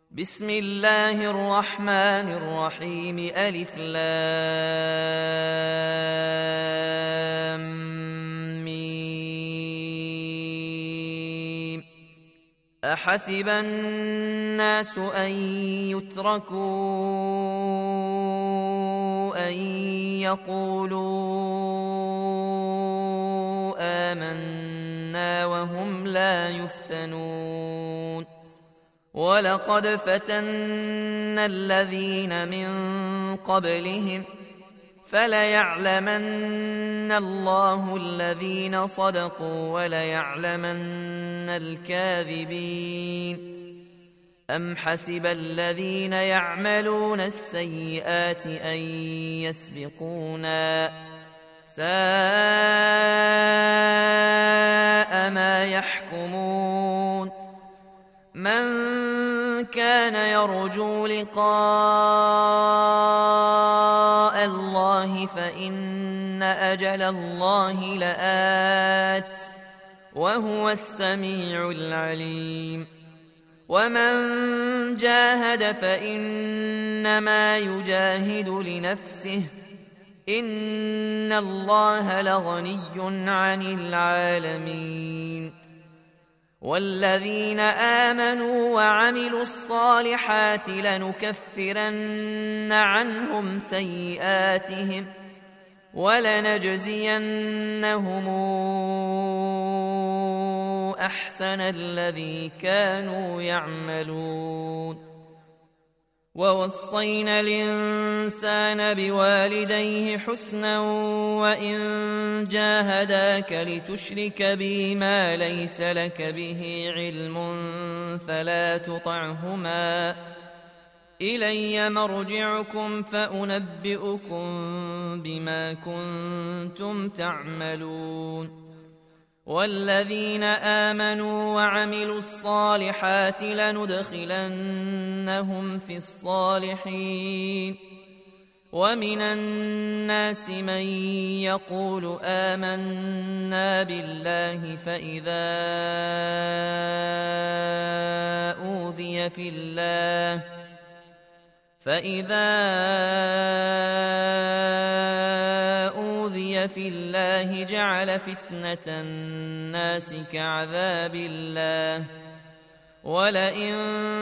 بسم الله الرحمن الرحيم ألف لام ميم. أحسب الناس أن يتركوا أن يقولوا آمنا وهم لا يفتنون ولقد فتنا الذين من قبلهم فليعلمن الله الذين صدقوا وليعلمن الكاذبين. أم حسب الذين يعملون السيئات أن يسبقونا ساء ما يحكمون. من كان يرجو لقاء الله فإن أجل الله لآت وهو السميع العليم. ومن جاهد فإنما يجاهد لنفسه إن الله لغني عن العالمين. والذين آمنوا وعملوا الصالحات لنكفرن عنهم سيئاتهم ولنجزينهم أحسن الذي كانوا يعملون. ووصينا الإنسان بوالديه حسنا وإن جاهداك لتشرك بي ما ليس لك به علم فلا تطعهما إلي مرجعكم فأنبئكم بما كنتم تعملون. والذين آمنوا وعملوا الصالحات لندخلنهم في الصالحين. ومن الناس من يقول آمنا بالله فإذا أوذي في الله جعل فتنة الناس كعذاب الله ولئن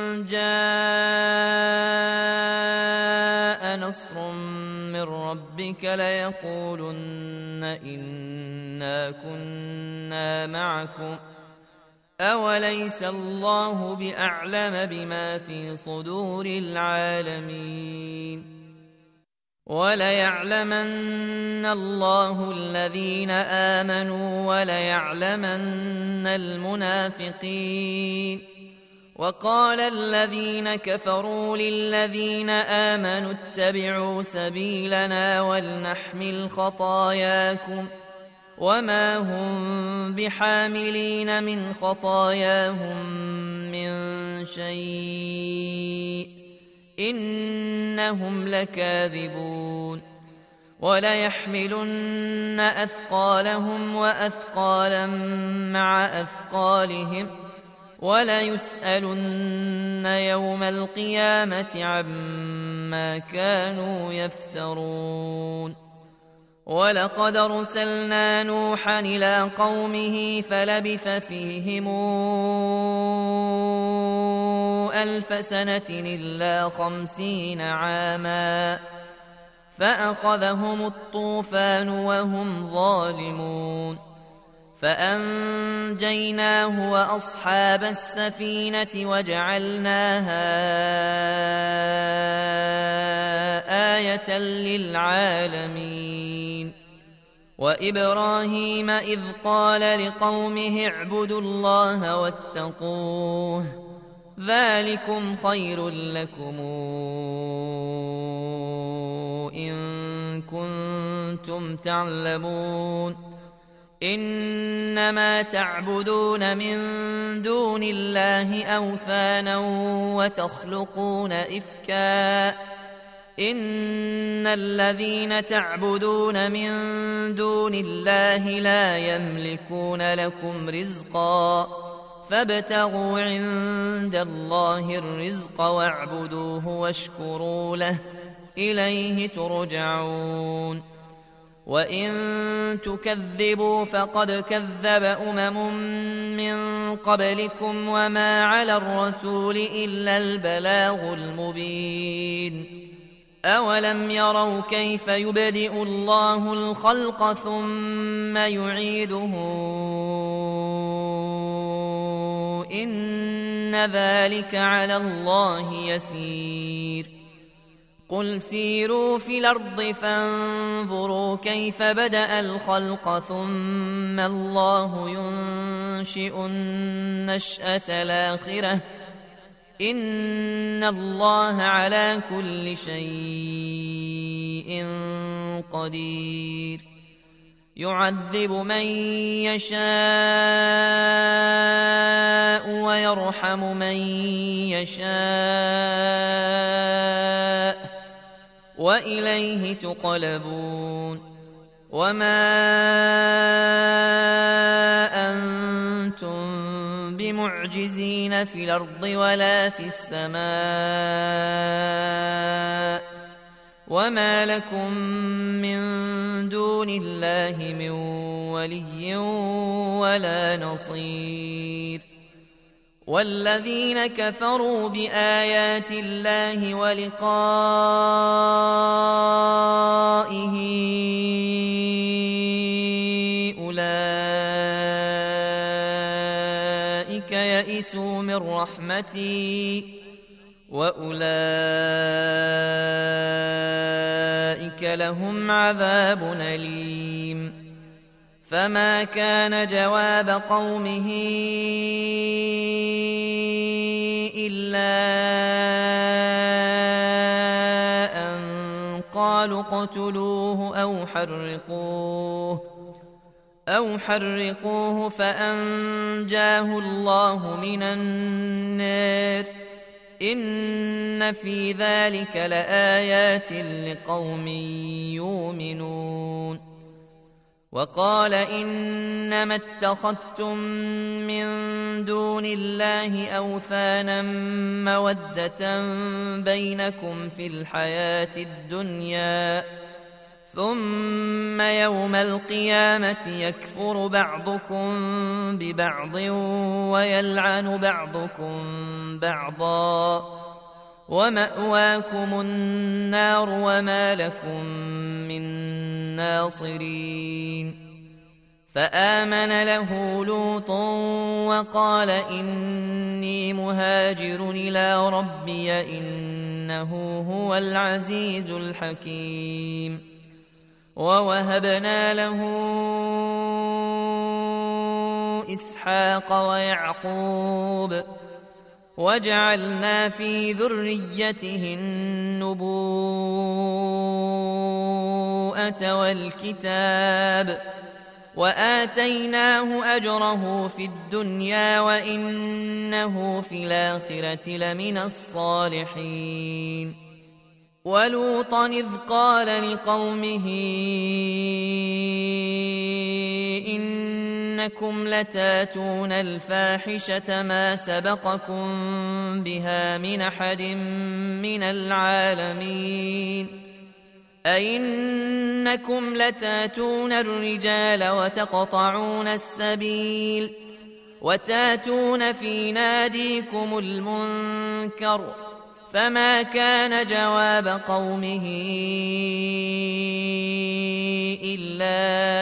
جاء نصر من ربك ليقولن إنا كنا معكم أوليس الله بأعلم بما في صدور العالمين. وليعلمن الله الذين آمنوا وليعلمن المنافقين. وقال الذين كفروا للذين آمنوا اتبعوا سبيلنا ولنحمل خطاياكم وما هم بحاملين من خطاياهم من شيء إنهم لكاذبون. وليحملن أثقالهم وأثقالا مع أثقالهم وليسألن يوم القيامة عما كانوا يفترون. ولقد أرسلنا نوحا إلى قومه فلبث فيهم 1000 سنة إلا 50 عاما فأخذهم الطوفان وهم ظالمون فأنجيناه وأصحاب السفينة وجعلناها آية للعالمين. وإبراهيم إذ قال لقومه اعبدوا الله واتقوه ذلكم خير لكم إن كنتم تعلمون. إنما تعبدون من دون الله أوثانا وتخلقون إفكا إن الذين تعبدون من دون الله لا يملكون لكم رزقا فابتغوا عند الله الرزق واعبدوه واشكروا له إليه ترجعون وإن تكذبوا فقد كذب من قبلكم وما على الرسول إلا البلاغ المبين أولم يروا كيف يبدئ الله الخلق ثم يعيده إن ذلك على الله يسير قل سيروا في الأرض فانظروا كيف بدأ الخلق ثم الله ينشئ النشأة الآخرة إن الله على كل شيء قدير يعذب من يشاء ويرحم من يشاء وإليه تقلبون وما أنتم بمعجزين في الأرض ولا في السماء وما لكم من دون الله من ولي ولا نصير والذين كفروا بآيات الله ولقائه أولئك يئسوا من رحمتي وأولئك لهم عذاب أليم فما كان جواب قومه إلا أن قالوا اقتلوه أو حرقوه فأنجاه الله من النار إن في ذلك لآيات لقوم يؤمنون وقال إنما اتخذتم من دون الله أوثانا مودة بينكم في الحياة الدنيا ثم يوم القيامة يكفر بعضكم ببعض ويلعن بعضكم بعضا ومأواكم النار وما لكم من ناصرين فآمن له لوط وقال إني مهاجر إلى ربي إنه هو العزيز الحكيم ووهبنا له إسحاق ويعقوب وجعلنا في ذريته النبوءة والكتاب وآتيناه أجره في الدنيا وإنه في الآخرة لمن الصالحين ولوطا إذ قال لقومه إنكم لتاتون الفاحشة ما سبقكم بها من أحد من العالمين أئنكم لتاتون الرجال وتقطعون السبيل وتاتون في ناديكم المنكر فما كان جواب قومه إلا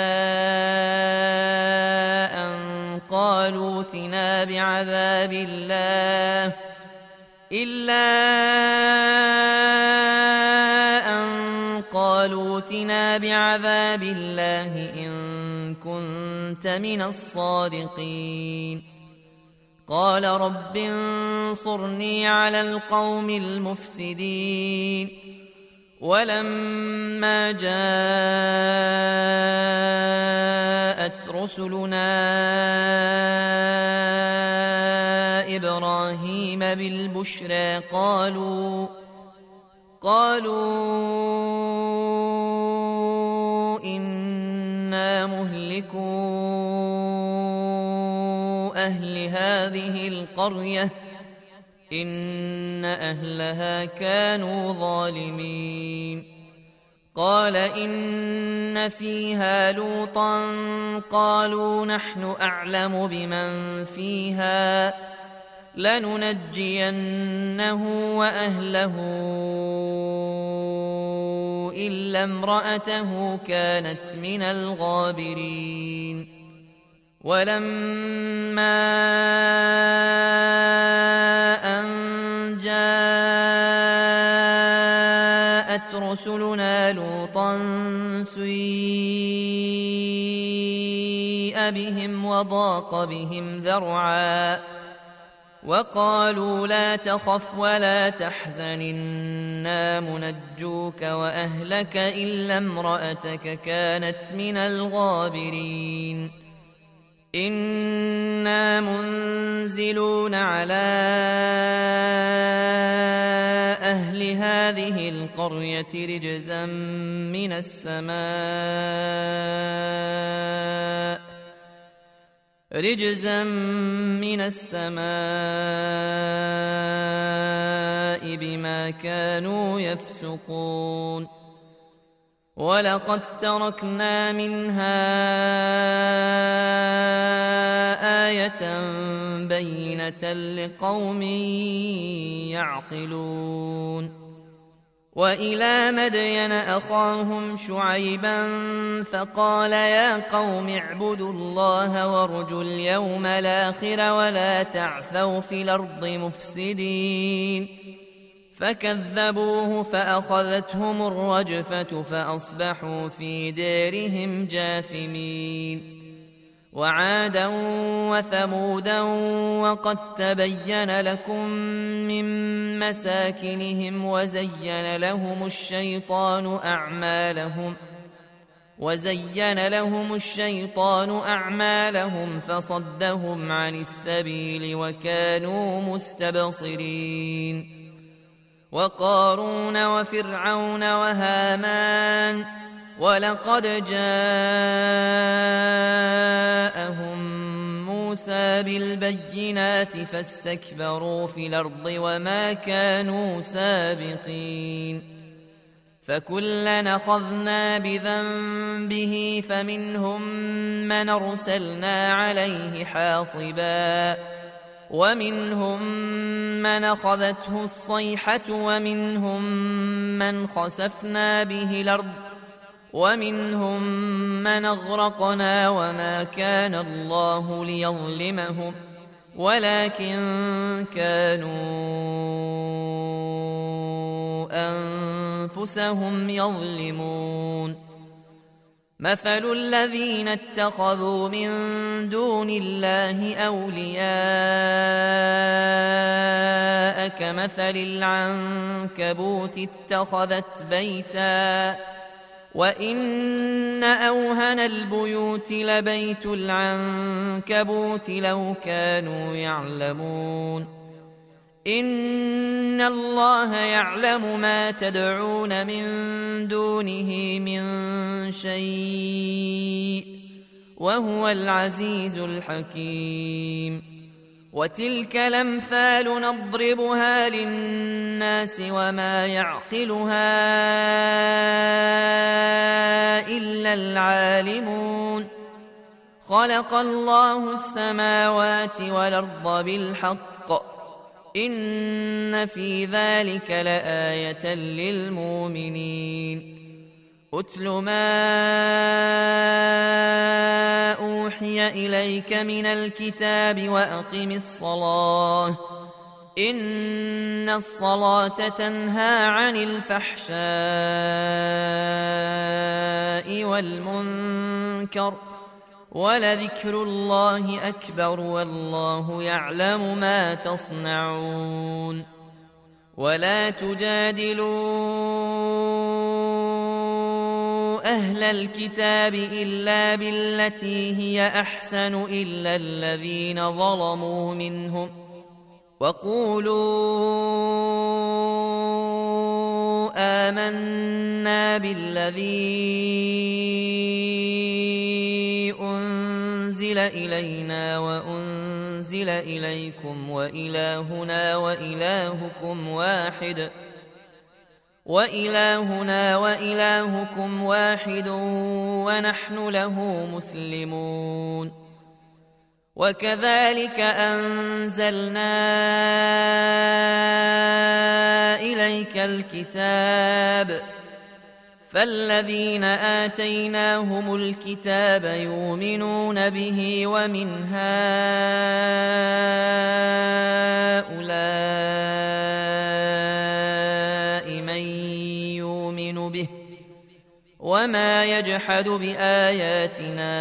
أن قالوا ائتنا بعذاب الله إن كنت من الصادقين قال رب انصرني على القوم المفسدين ولما جاءت رسلنا إبراهيم بالبشرى قالوا إنا مهلكو أهل هذه القرية إن أهلها كانوا ظالمين قال إن فيها لوطا قالوا نحن أعلم بمن فيها لننجينه وأهله إلا امرأته كانت من الغابرين ولما أن جاءت رسلنا لوطا سيء بهم وضاق بهم ذرعا وقالوا لا تخف ولا تحزن إنا منجوك وأهلك إلا امرأتك كانت من الغابرين إنا منزلون على أهل هذه القرية رجزا من السماء بما كانوا يفسقون ولقد تركنا منها آية بينة لقوم يعقلون وإلى مدين أخاهم شعيبا فقال يا قوم اعبدوا الله وارجوا اليوم الآخر ولا تعثوا في الأرض مفسدين فكذبوه فأخذتهم الرجفة فأصبحوا في دارهم جاثمين وعادا وثمودا وقد تبين لكم من مساكنهم وزين لهم الشيطان أعمالهم فصدهم عن السبيل وكانوا مستبصرين وقارون وفرعون وهامان ولقد جاءهم موسى بالبينات فاستكبروا في الأرض وما كانوا سابقين فكلا أخذنا بذنبه فمنهم من أرسلنا عليه حاصبا ومنهم من أخذته الصيحة ومنهم من خسفنا به الأرض ومنهم من أغرقنا وما كان الله ليظلمهم ولكن كانوا أنفسهم يظلمون مثل الذين اتخذوا من دون الله أولياء كمثل العنكبوت اتخذت بيتا وإن أوهن البيوت لبيت العنكبوت لو كانوا يعلمون إن الله يعلم ما تدعون من دونه من شيء وهو العزيز الحكيم وتلك الأمثال نضربها للناس وما يعقلها إلا العالمون خلق الله السماوات والأرض بالحق إن في ذلك لآية للمؤمنين أتل ما أوحي إليك من الكتاب وأقم الصلاة إن الصلاة تنهى عن الفحشاء والمنكر ولذكر الله أكبر والله يعلم ما تصنعون ولا تجادلوا أهل الكتاب إلا بالتي هي أحسن إلا الذين ظلموا منهم وقولوا آمنا بالذي أنزل إلينا وأنزل إليكم وإلهنا وإلهكم واحد ونحن له مسلمون. وكذلك أنزلنا إليك الكتاب فالذين آتيناهم الكتاب يؤمنون به ومن هؤلاء من يؤمن به وما يجحد بآياتنا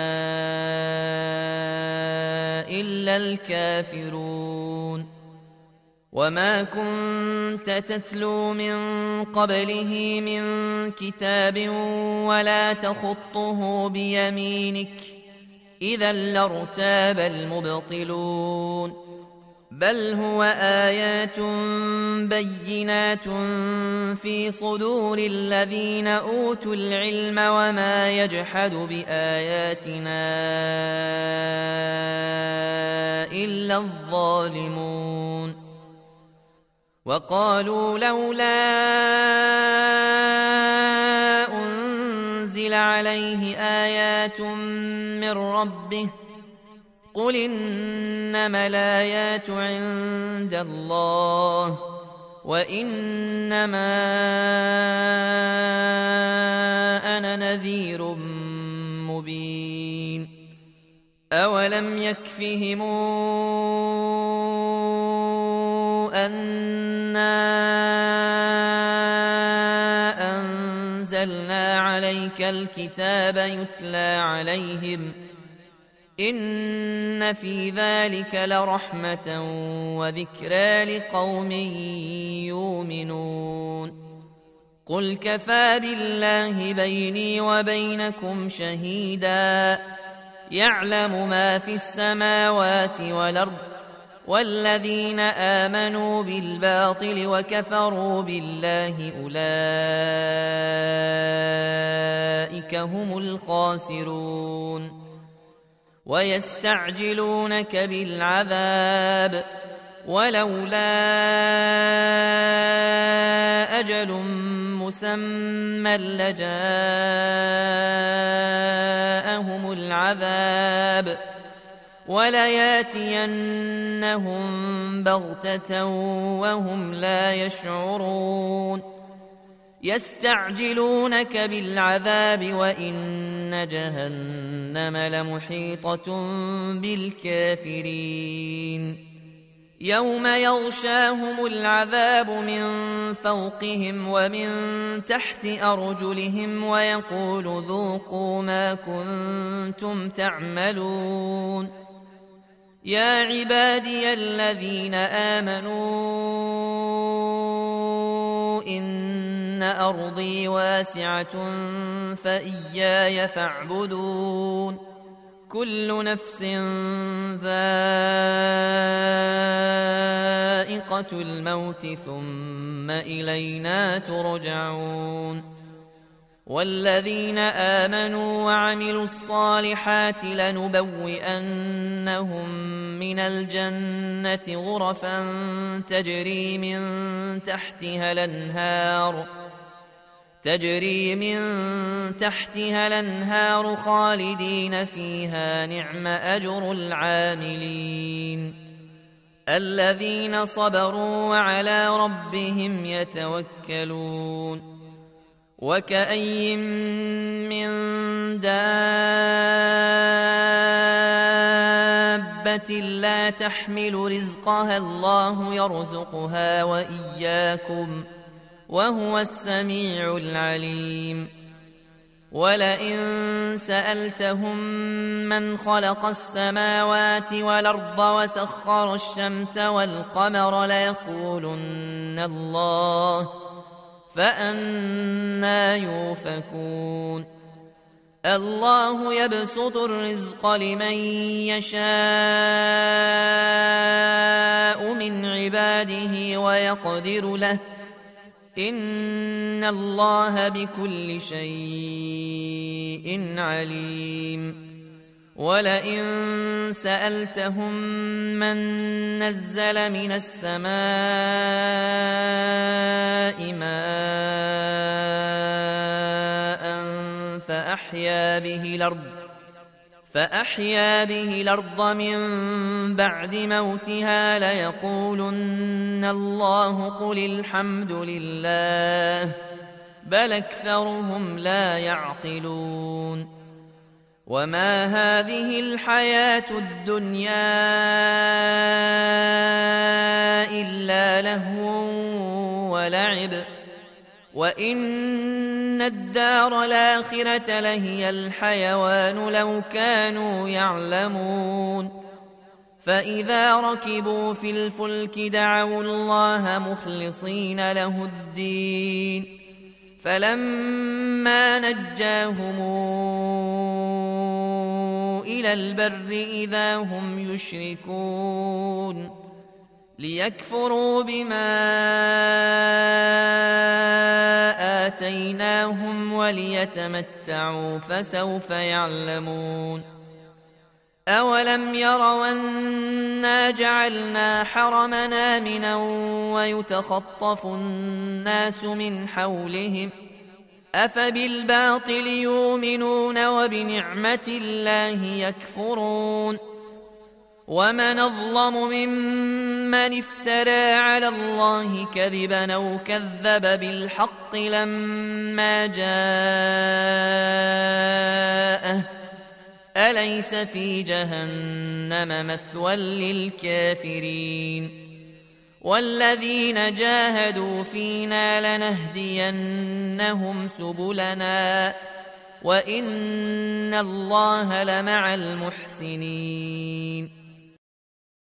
إلا الكافرون. وما كنت تتلو من قبله من كتاب ولا تخطه بيمينك إذا لارتاب المبطلون، بل هو آيات بينات في صدور الذين أوتوا العلم وما يجحد بآياتنا إلا الظالمون. وقالوا لولا أنزل عليه آيات من ربه قل إنما الآيات عند الله وإنما أنا نذير مبين. أولم يكفهم أنا أنزلنا عليك الكتاب يتلى عليهم إن في ذلك لرحمة وذكرى لقوم يؤمنون. قل كفى بالله بيني وبينكم شهيدا يعلم ما في السماوات والأرض والذين آمنوا بالباطل وكفروا بالله أولئك هم الخاسرون. ويستعجلونك بالعذاب ولولا أجل مسمى لجاءهم العذاب ولياتينهم بغتة وهم لا يشعرون. يستعجلونك بالعذاب وإن جهنم لمحيطة بالكافرين. يوم يغشاهم العذاب من فوقهم ومن تحت أرجلهم ويقول ذوقوا ما كنتم تعملون. يا عبادي الذين آمنوا إن أرضي واسعة فإياي فاعبدون. كل نفس ذائقة الموت ثم إلينا ترجعون. والذين آمنوا وعملوا الصالحات لنبوئنهم من الجنة غرفا تجري من تحتها الأنهار خالدين فيها نعم أجر العاملين الذين صبروا وعلى ربهم يتوكلون. وكأي من دابة لا تحمل رزقها الله يرزقها وإياكم وهو السميع العليم. ولئن سألتهم من خلق السماوات والأرض وسخر الشمس والقمر ليقولن الله فأنى يؤفكون. الله يبسط الرزق لمن يشاء من عباده ويقدر له إن الله بكل شيء عليم. ولئن سألتهم من نزل من السماء ماء فأحيا به الأرض من بعد موتها ليقولن الله قل الحمد لله بل أكثرهم لا يعقلون وما هذه الحياة الدنيا إلا لهو ولعب وإن الدار الآخرة لهي الحيوان لو كانوا يعلمون فإذا ركبوا في الفلك دعوا الله مخلصين له الدين فلما نجاهم إلى البر إذا هم يشركون ليكفروا بما آتيناهم وليتمتعوا فسوف يعلمون أولم يروا أنا جعلنا حرمنا آمنا ويتخطف الناس من حولهم أفبالباطل يؤمنون وبنعمة الله يكفرون ومن أظلم ممن افترى على الله كذبا أو كذب بالحق لما جاءه أليس في جهنم مثوى للكافرين والذين جاهدوا فينا لنهدينهم سبلنا وإن الله لمع المحسنين